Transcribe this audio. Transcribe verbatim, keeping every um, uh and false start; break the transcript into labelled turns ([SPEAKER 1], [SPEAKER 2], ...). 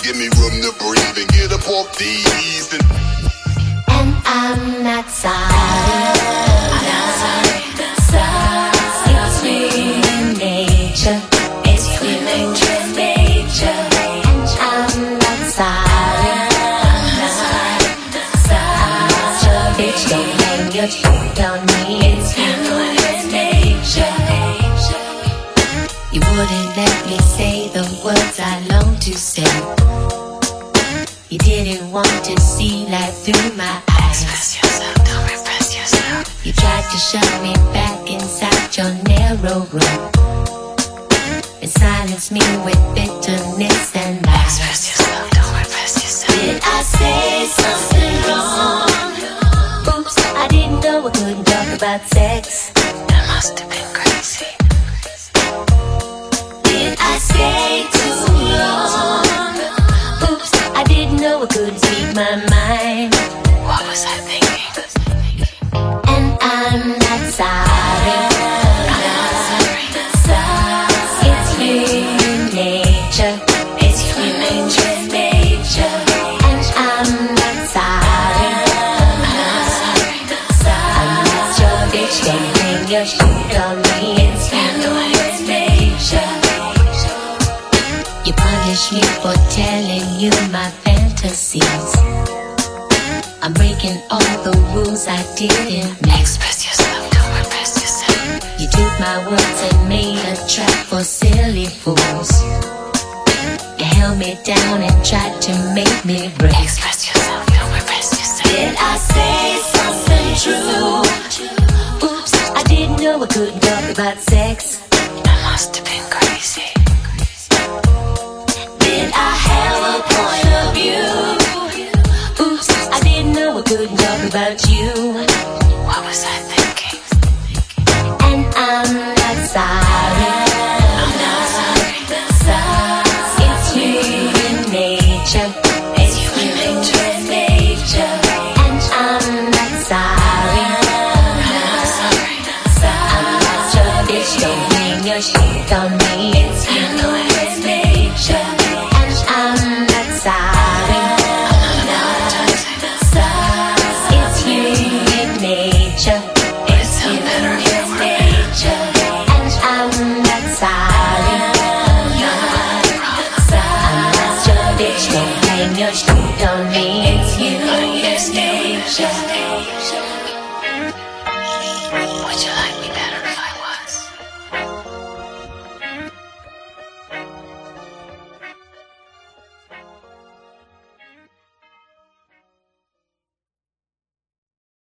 [SPEAKER 1] give me room to breathe and get up off these. And,
[SPEAKER 2] and I'm not sorry. I'm not sorry. Sorry. It's human nature. It's human nature. And I'm not sorry. I'm not sorry. Sorry. Bitch, don't hang your shit on me. It's human nature. You wouldn't let me say the words I long to say. You didn't want to see life through my eyes. Express yourself, don't repress yourself. You tried to shove me back inside your narrow room and silence me with bitterness and lies. Express yourself, don't repress yourself. Did I say something wrong? Oops, I didn't know I couldn't talk about sex. That must have been crazy. Did I stay too long? Oops, I didn't know I couldn't speak my mind. What was I thinking? And I'm not sorry. I'm not sorry. Sorry. It's human nature. It's human nature. And I'm not sorry. I'm not sorry. I'm not your bitch. Don't hang your shit on me. It's human nature. You punish me for telling you my fantasies. I'm breaking all the rules I didn't make. Express yourself, don't repress yourself. You took my words and made a trap for silly fools. You held me down and tried to make me break. Express yourself, don't repress yourself. Did I say something true? Oops, I didn't know I couldn't talk about sex. I must have been crazy. Did I have a point of view? Oops, I didn't know I couldn't talk about you. What was I thinking? And I'm not sorry. I'm not sorry. Sorry. It's human nature. It's human nature. And I'm not sorry. I'm not sorry. I'm not your bitch. Don't hang your shit on me. It's human nature. And I'm not sorry. I'm not sorry. It's human nature. It's human nature. And I'm not sorry. I'm not sorry. I'm not your bitch. Don't hang your shit on me. It's human nature.